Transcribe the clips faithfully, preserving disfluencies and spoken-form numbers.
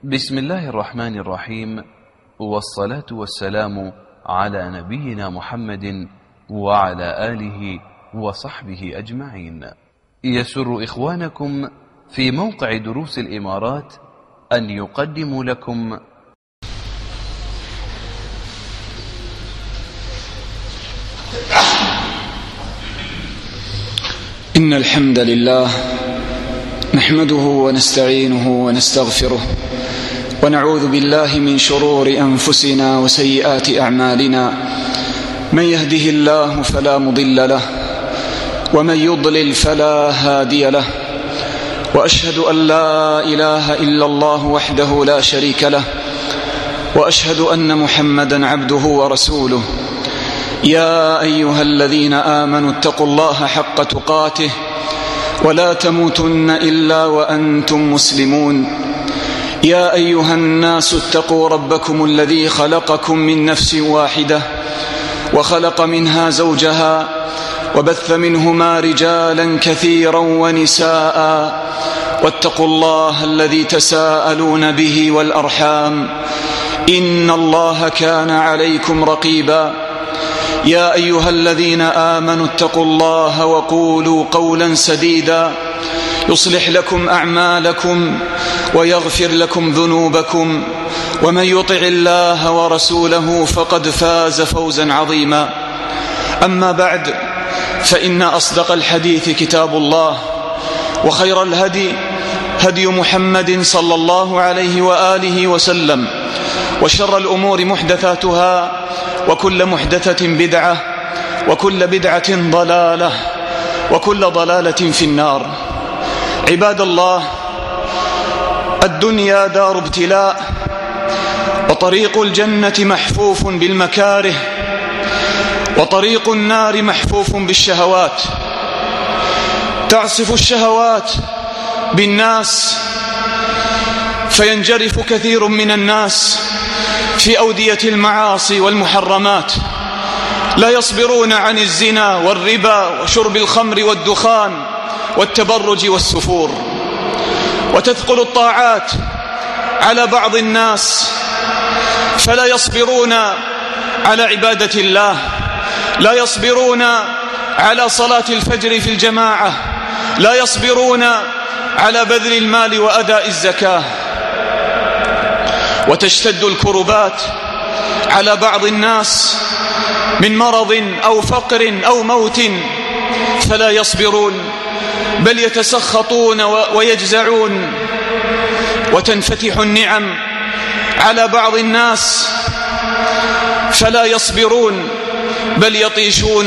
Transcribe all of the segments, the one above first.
بسم الله الرحمن الرحيم، والصلاة والسلام على نبينا محمد وعلى آله وصحبه أجمعين. يسر إخوانكم في موقع دروس الإمارات أن يقدموا لكم إن الحمد لله نحمده ونستعينه ونستغفره ونعوذ بالله من شرور أنفسنا وسيئات أعمالنا. من يهده الله فلا مضل له ومن يضلل فلا هادي له، وأشهد أن لا إله إلا الله وحده لا شريك له، وأشهد أن محمدا عبده ورسوله. يا أيها الذين آمنوا اتقوا الله حق تقاته ولا تموتن إلا وأنتم مسلمون. يا أيها الناس اتقوا ربكم الذي خلقكم من نفس واحدة وخلق منها زوجها وبث منهما رجالا كثيرا ونساء، واتقوا الله الذي تساءلون به والأرحام إن الله كان عليكم رقيبا. يا أيها الذين آمنوا اتقوا الله وقولوا قولا سديدا يصلح لكم أعمالكم ويغفر لكم ذنوبكم، ومن يطع الله ورسوله فقد فاز فوزا عظيما. أما بعد، فإن أصدق الحديث كتاب الله، وخير الهدي هدي محمد صلى الله عليه وآله وسلم، وشر الأمور محدثاتها، وكل محدثة بدعة، وكل بدعة ضلالة، وكل ضلالة في النار. عباد الله، الدنيا دار ابتلاء، وطريق الجنة محفوف بالمكاره، وطريق النار محفوف بالشهوات. تعصف الشهوات بالناس فينجرف كثير من الناس في أودية المعاصي والمحرمات، لا يصبرون عن الزنا والربا وشرب الخمر والدخان والتبرج والسفور. وتثقل الطاعات على بعض الناس فلا يصبرون على عبادة الله، لا يصبرون على صلاة الفجر في الجماعة، لا يصبرون على بذل المال وأداء الزكاة. وتشتد الكربات على بعض الناس من مرض أو فقر أو موت فلا يصبرون، بل يتسخطون ويجزعون. وتنفتح النعم على بعض الناس فلا يصبرون، بل يطيشون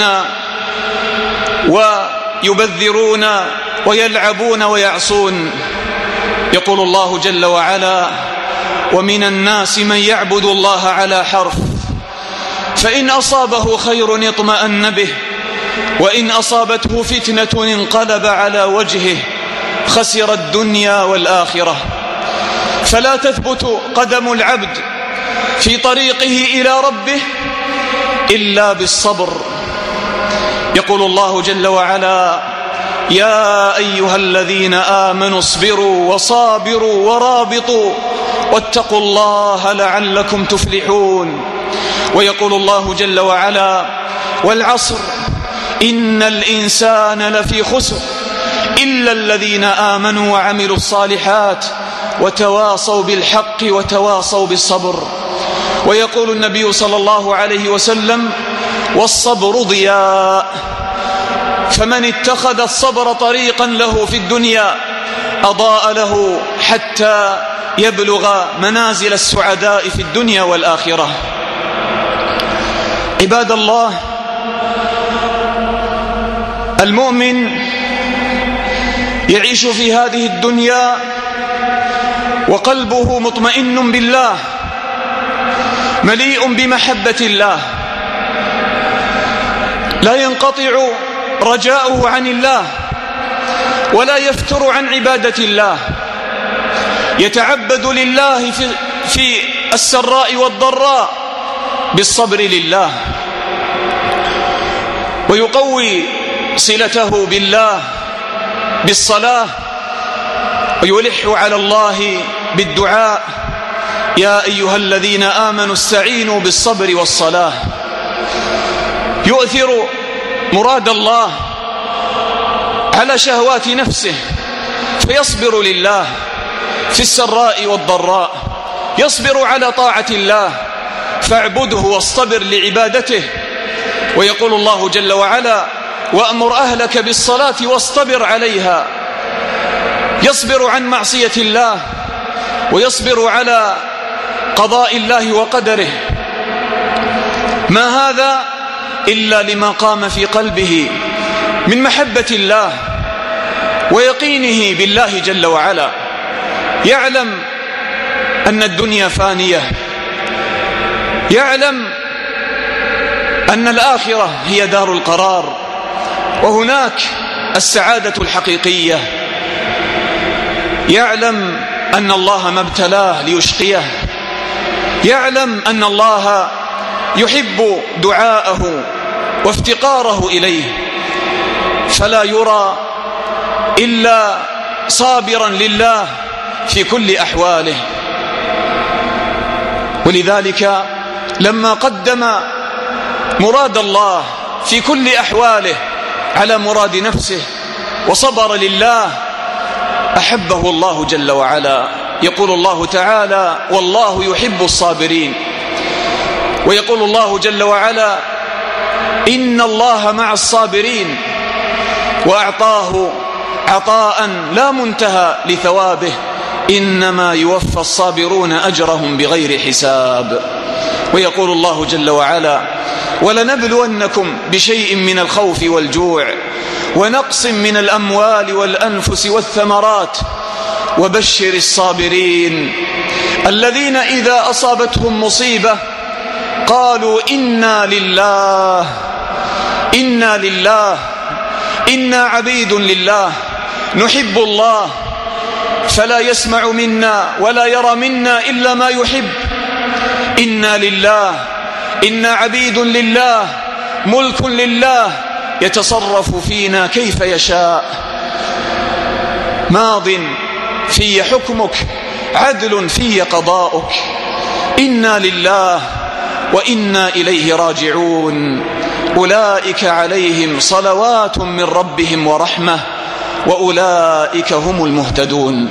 ويبذرون ويلعبون ويعصون. يقول الله جل وعلا: ومن الناس من يعبد الله على حرف، فإن أصابه خير اطمأن به، وإن أصابته فتنة انقلب على وجهه، خسر الدنيا والآخرة. فلا تثبت قدم العبد في طريقه إلى ربه إلا بالصبر. يقول الله جل وعلا: يا أيها الذين آمنوا اصبروا وصابروا ورابطوا واتقوا الله لعلكم تفلحون. ويقول الله جل وعلا: والعصر إن الإنسان لفي خسر إلا الذين آمنوا وعملوا الصالحات وتواصوا بالحق وتواصوا بالصبر. ويقول النبي صلى الله عليه وسلم: والصبر ضياء، فمن اتخذ الصبر طريقا له في الدنيا أضاء له حتى يبلغ منازل السعداء في الدنيا والآخرة. عباد الله، المؤمن يعيش في هذه الدنيا وقلبه مطمئن بالله، مليء بمحبة الله، لا ينقطع رجاؤه عن الله ولا يفتر عن عبادة الله، يتعبد لله في, في السراء والضراء بالصبر لله، ويقوي صلته بالله بالصلاة، ويلح على الله بالدعاء: يا أيها الذين آمنوا استعينوا بالصبر والصلاة. يؤثر مراد الله على شهوات نفسه فيصبر لله في السراء والضراء، يصبر على طاعة الله فاعبده واصطبر لعبادته. ويقول الله جل وعلا: وأمر أهلك بالصلاة واصطبر عليها. يصبر عن معصية الله ويصبر على قضاء الله وقدره. ما هذا إلا لما قام في قلبه من محبة الله ويقينه بالله جل وعلا. يعلم أن الدنيا فانية، يعلم أن الآخرة هي دار القرار وهناك السعادة الحقيقية. يعلم أن الله ما ابتلاه ليشقيه، يعلم أن الله يحب دعاءه وافتقاره إليه، فلا يرى إلا صابرا لله في كل أحواله. ولذلك لما قدم مراد الله في كل أحواله على مراد نفسه وصبر لله أحبه الله جل وعلا. يقول الله تعالى: والله يحب الصابرين. ويقول الله جل وعلا: إن الله مع الصابرين. وأعطاه عطاء لا منتهى لثوابه: إنما يوفى الصابرون أجرهم بغير حساب. ويقول الله جل وعلا: ولنبلونكم بشيء من الخوف والجوع ونقص من الأموال والأنفس والثمرات وبشر الصابرين الذين إذا أصابتهم مصيبة قالوا إنا لله إنا لله إنا عبيد لله نحب الله فلا يسمع منا ولا يرى منا إلا ما يحب. إنا لله إنا عبيد لله ملك لله يتصرف فينا كيف يشاء. ماض في حكمك عدل في قضاؤك. إنا لله وإنا إليه راجعون. أولئك عليهم صلوات من ربهم ورحمة وأولئك هم المهتدون.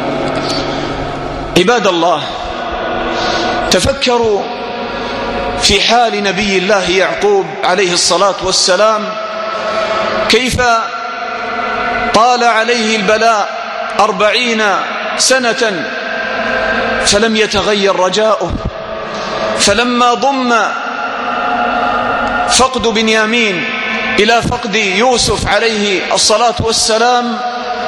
عباد الله، تفكروا في حال نبي الله يعقوب عليه الصلاة والسلام، كيف طال عليه البلاء أربعين سنة فلم يتغير رجاؤه. فلما ضم فقد بنيامين إلى فقد يوسف عليه الصلاة والسلام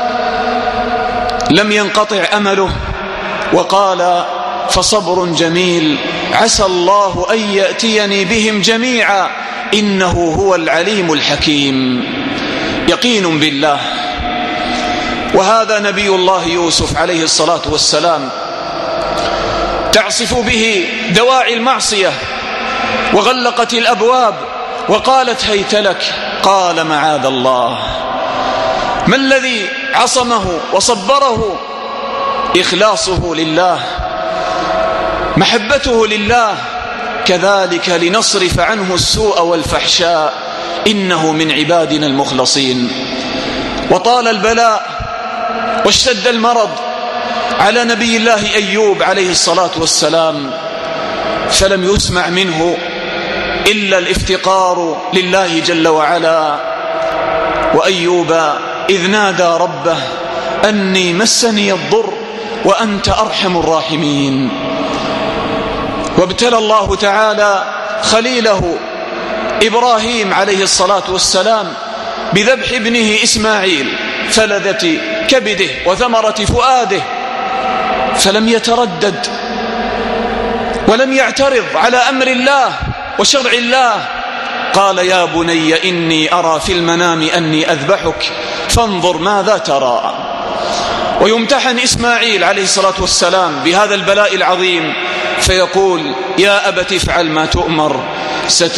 لم ينقطع أمله، وقال: فصبر جميل عسى الله أن يأتيني بهم جميعا إنه هو العليم الحكيم. يقين بالله. وهذا نبي الله يوسف عليه الصلاة والسلام تعصف به دواعي المعصية وغلقت الأبواب وقالت هيت لك، قال معاذ الله. ما الذي عصمه وصبره؟ إخلاصه لله، محبته لله، كذلك لنصرف عنه السوء والفحشاء إنه من عبادنا المخلصين. وطال البلاء واشتد المرض على نبي الله أيوب عليه الصلاة والسلام، فلم يسمع منه إلا الافتقار لله جل وعلا. وأيوب إذ نادى ربه أني مسني الضر وأنت أرحم الراحمين. وابتلى الله تعالى خليله إبراهيم عليه الصلاة والسلام بذبح ابنه إسماعيل، فلذة كبده وثمرة فؤاده، فلم يتردد ولم يعترض على أمر الله وشرع الله. قال: يا بني إني أرى في المنام أني أذبحك فانظر ماذا ترى. ويمتحن إسماعيل عليه الصلاة والسلام بهذا البلاء العظيم فيقول: يا أبت افعل ما تؤمر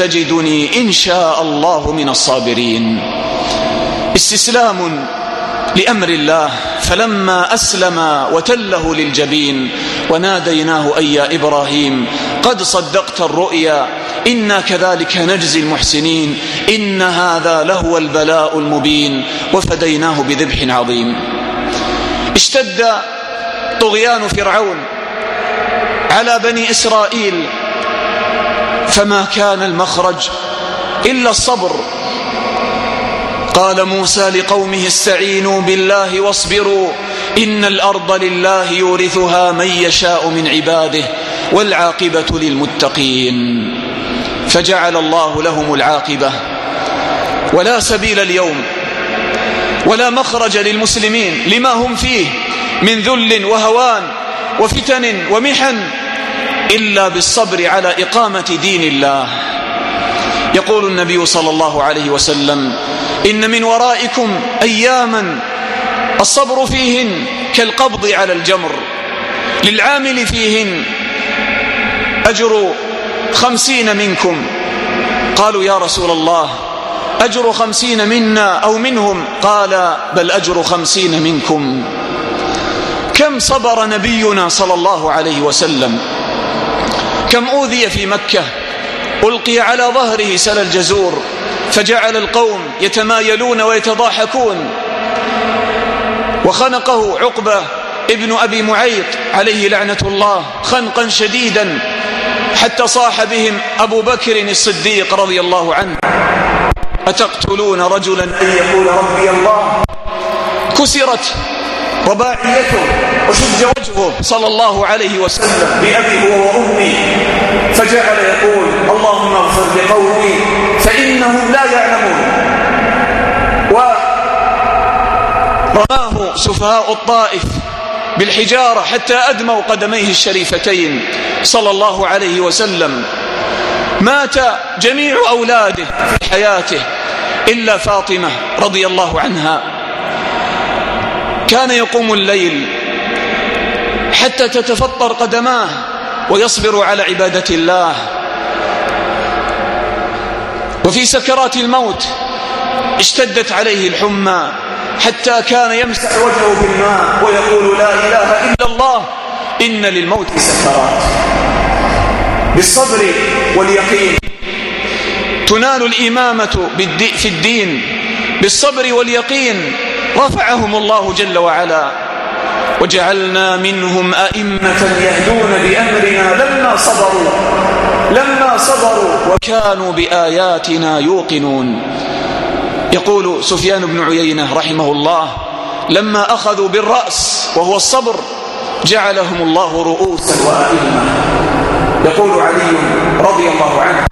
ستجدني إن شاء الله من الصابرين. استسلام لأمر الله، فلما أسلم وتله للجبين وناديناه أي يا إبراهيم قد صدقت الرؤيا إنا كذلك نجزي المحسنين إن هذا لهو البلاء المبين وفديناه بذبح عظيم. اشتد طغيان فرعون على بني إسرائيل، فما كان المخرج إلا الصبر. قال موسى لقومه استعينوا بالله واصبروا إن الأرض لله يورثها من يشاء من عباده والعاقبة للمتقين. فجعل الله لهم العاقبة، ولا سبيل اليوم ولا مخرج للمسلمين لما هم فيه من ذل وهوان وفتن ومحن إلا بالصبر على إقامة دين الله. يقول النبي صلى الله عليه وسلم إن من ورائكم أياما الصبر فيهن كالقبض على الجمر للعامل فيهن أجر خمسين منكم. قالوا يا رسول الله أجر خمسين منا أو منهم؟ قال بل أجر خمسين منكم. كم صبر نبينا صلى الله عليه وسلم، كم أوذي في مكة، ألقي على ظهره سل الجزور فجعل القوم يتمايلون ويتضاحكون، وخنقه عقبة ابن أبي معيط عليه لعنة الله خنقا شديدا حتى صاح بهم أبو بكر الصديق رضي الله عنه أتقتلون رجلا أن يقول ربي الله؟ كسرت رباعيته وشج وجهه صلى الله عليه وسلم بأبي وأمي، فجعل يقول اللهم اغفر لقومي فإنهم لا يعلمون. ورماه سفهاء الطائف بالحجارة حتى أدموا قدميه الشريفتين صلى الله عليه وسلم. مات جميع أولاده في حياته إلا فاطمة رضي الله عنها. كان يقوم الليل حتى تتفطر قدماه ويصبر على عبادة الله. وفي سكرات الموت اشتدت عليه الحمى حتى كان يمسح وجهه بالماء ويقول لا إله إلا الله إن للموت سكرات. بالصبر واليقين تنال الإمامة في الدين، بالصبر واليقين رفعهم الله جل وعلا. وجعلنا منهم أئمة يهدون بأمرنا لما صبروا لما صبروا وكانوا بآياتنا يوقنون. يقول سفيان بن عيينة رحمه الله لما أخذوا بالرأس وهو الصبر جعلهم الله رؤوسا وأئمة. يقول علي رضي الله عنه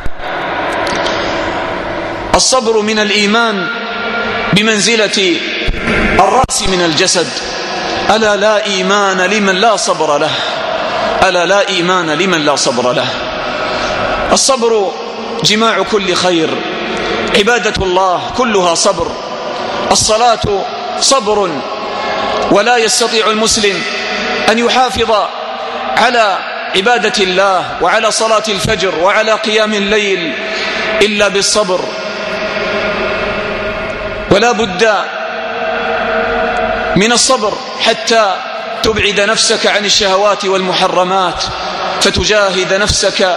الصبر من الإيمان بمنزلة الرأس من الجسد. ألا لا إيمان لمن لا صبر له، ألا لا إيمان لمن لا صبر له. الصبر جماع كل خير، عبادة الله كلها صبر. الصلاة صبر، ولا يستطيع المسلم أن يحافظ على عبادة الله وعلى صلاة الفجر وعلى قيام الليل إلا بالصبر. ولا بد من الصبر حتى تبعد نفسك عن الشهوات والمحرمات، فتجاهد نفسك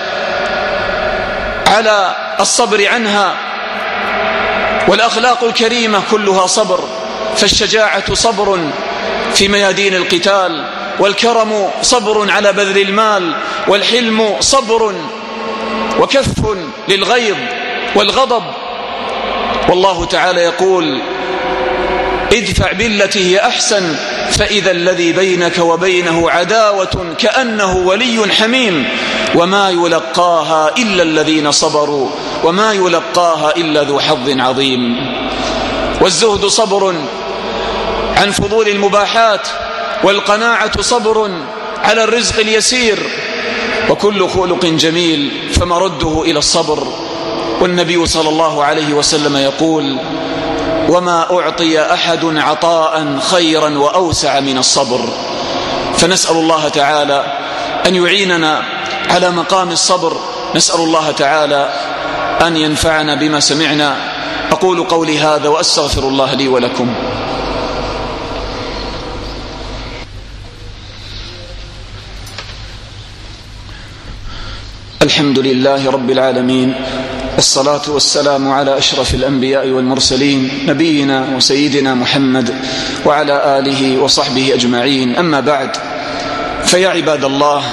على الصبر عنها. والأخلاق الكريمة كلها صبر، فالشجاعة صبر في ميادين القتال، والكرم صبر على بذل المال، والحلم صبر وكف للغيظ والغضب. والله تعالى يقول ادفع بالتي هي أحسن فإذا الذي بينك وبينه عداوة كأنه ولي حميم وما يلقاها إلا الذين صبروا وما يلقاها إلا ذو حظ عظيم. والزهد صبر عن فضول المباحات، والقناعة صبر على الرزق اليسير، وكل خلق جميل فمرده إلى الصبر. والنبي صلى الله عليه وسلم يقول وما أعطي أحد عطاء خيرا وأوسع من الصبر. فنسأل الله تعالى أن يعيننا على مقام الصبر. نسأل الله تعالى أن ينفعنا بما سمعنا. أقول قولي هذا وأستغفر الله لي ولكم. الحمد لله رب العالمين، الصلاة والسلام على أشرف الأنبياء والمرسلين، نبينا وسيدنا محمد وعلى آله وصحبه أجمعين. أما بعد، فيا عباد الله،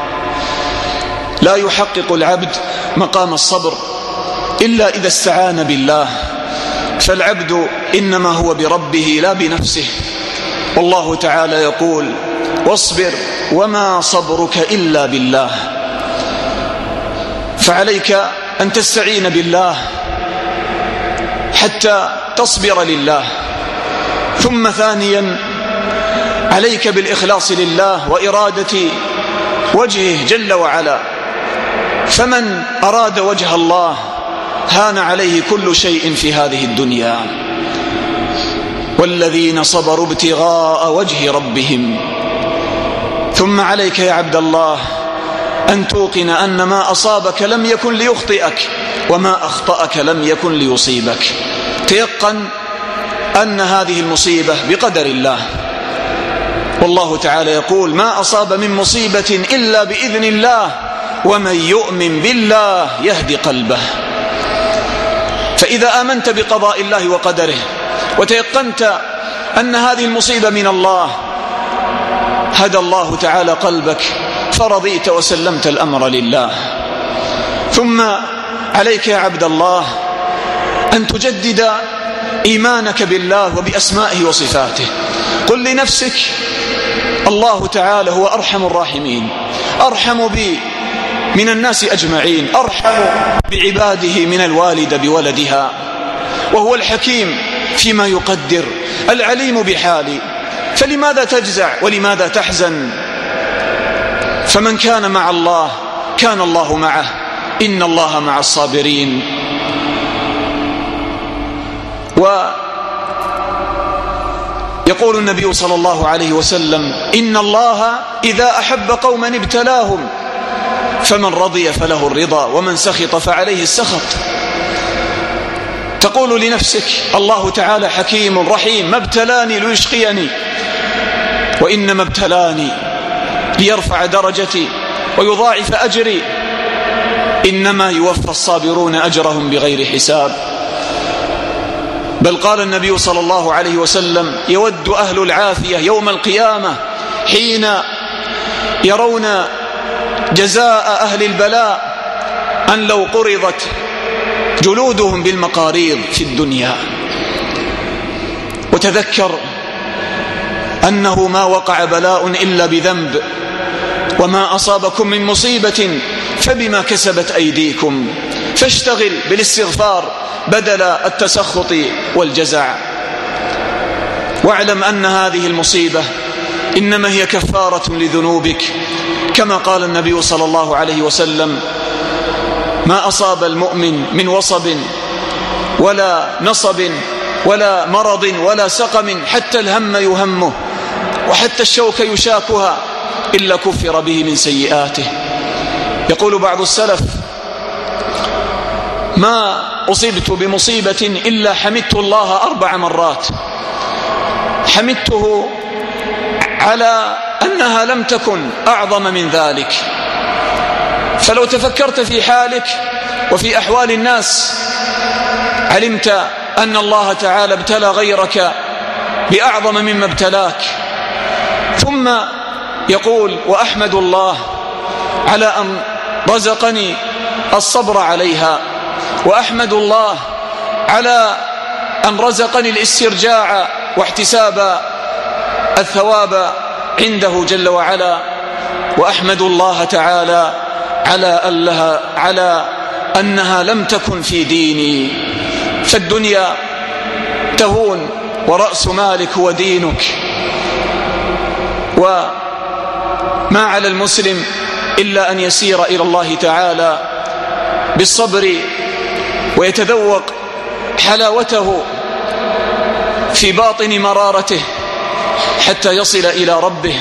لا يحقق العبد مقام الصبر إلا إذا استعان بالله، فالعبد إنما هو بربه لا بنفسه. والله تعالى يقول: واصبر وما صبرك إلا بالله. فعليك أن تستعين بالله حتى تصبر لله. ثم ثانيا، عليك بالإخلاص لله وإرادة وجهه جل وعلا. فمن أراد وجه الله هان عليه كل شيء في هذه الدنيا. والذين صبروا ابتغاء وجه ربهم. ثم عليك يا عبد الله أن توقن أن ما أصابك لم يكن ليخطئك، وما أخطأك لم يكن ليصيبك. تيقن أن هذه المصيبة بقدر الله. والله تعالى يقول: ما أصاب من مصيبة إلا بإذن الله، ومن يؤمن بالله يهدي قلبه. فإذا آمنت بقضاء الله وقدره وتيقنت أن هذه المصيبة من الله، هدى الله تعالى قلبك فرضيت وسلمت الأمر لله. ثم عليك يا عبد الله أن تجدد إيمانك بالله وبأسمائه وصفاته. قل لنفسك: الله تعالى هو أرحم الراحمين، أرحم بي من الناس أجمعين، أرحم بعباده من الوالد بولدها، وهو الحكيم فيما يقدر، العليم بحالي. فلماذا تجزع ولماذا تحزن؟ فمن كان مع الله كان الله معه، إن الله مع الصابرين. ويقول النبي صلى الله عليه وسلم: إن الله إذا أحب قوما ابتلاهم، فمن رضي فله الرضا، ومن سخط فعليه السخط. تقول لنفسك: الله تعالى حكيم رحيم، ما ابتلاني ليشقيني، وإنما ابتلاني ليرفع درجتي ويضاعف أجري. إنما يوفى الصابرون أجرهم بغير حساب. بل قال النبي صلى الله عليه وسلم: يود أهل العافية يوم القيامة حين يرون جزاء أهل البلاء أن لو قرضت جلودهم بالمقاريض في الدنيا. وتذكر أنه ما وقع بلاء إلا بذنب، وما أصابكم من مصيبة فبما كسبت أيديكم، فاشتغل بالاستغفار بدل التسخط والجزع. واعلم أن هذه المصيبة إنما هي كفارة لذنوبك، كما قال النبي صلى الله عليه وسلم: ما أصاب المؤمن من وصب ولا نصب ولا مرض ولا سقم حتى الهم يهمه وحتى الشوك يشاكها إلا كفر به من سيئاته. يقول بعض السلف: ما أصبت بمصيبة إلا حمدت الله أربع مرات، حمدته على أنها لم تكن أعظم من ذلك. فلو تفكرت في حالك وفي أحوال الناس علمت أن الله تعالى ابتلى غيرك بأعظم مما ابتلاك. ثم يقول: وأحمد الله على أن رزقني الصبر عليها، وأحمد الله على أن رزقني الاسترجاع واحتساب الثواب عنده جل وعلا، وأحمد الله تعالى على أنها, على أنها لم تكن في ديني. فالدنيا تهون ورأس مالك هو دينك. وما على المسلم إلا أن يسير إلى الله تعالى بالصبر ويتذوق حلاوته في باطن مرارته حتى يصل إلى ربه.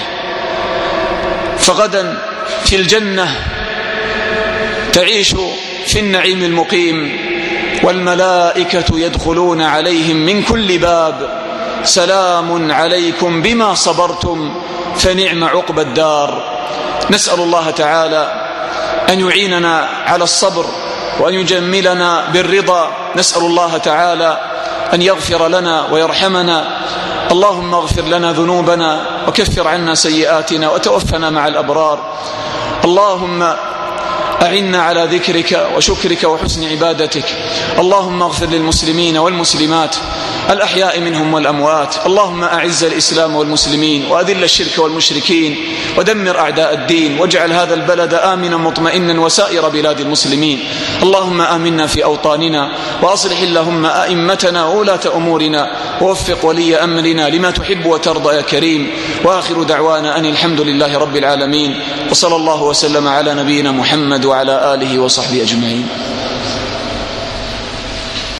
فغدا في الجنة تعيش في النعيم المقيم، والملائكة يدخلون عليهم من كل باب: سلام عليكم بما صبرتم فنعم عقبى الدار. نسأل الله تعالى أن يعيننا على الصبر وأن يجملنا بالرضا. نسأل الله تعالى أن يغفر لنا ويرحمنا. اللهم اغفر لنا ذنوبنا وكفر عنا سيئاتنا وتوفنا مع الأبرار. اللهم أعنا على ذكرك وشكرك وحسن عبادتك. اللهم اغفر للمسلمين والمسلمات الأحياء منهم والأموات. اللهم أعز الإسلام والمسلمين وأذل الشرك والمشركين ودمر أعداء الدين، واجعل هذا البلد آمنا مطمئنا وسائر بلاد المسلمين. اللهم آمنا في أوطاننا، وأصلح اللهم أئمتنا وولاة أمورنا، ووفق ولي أمرنا لما تحب وترضى يا كريم. وآخر دعوانا أن الحمد لله رب العالمين، وصلى الله وسلم على نبينا محمد وعلى آله وصحبه أجمعين.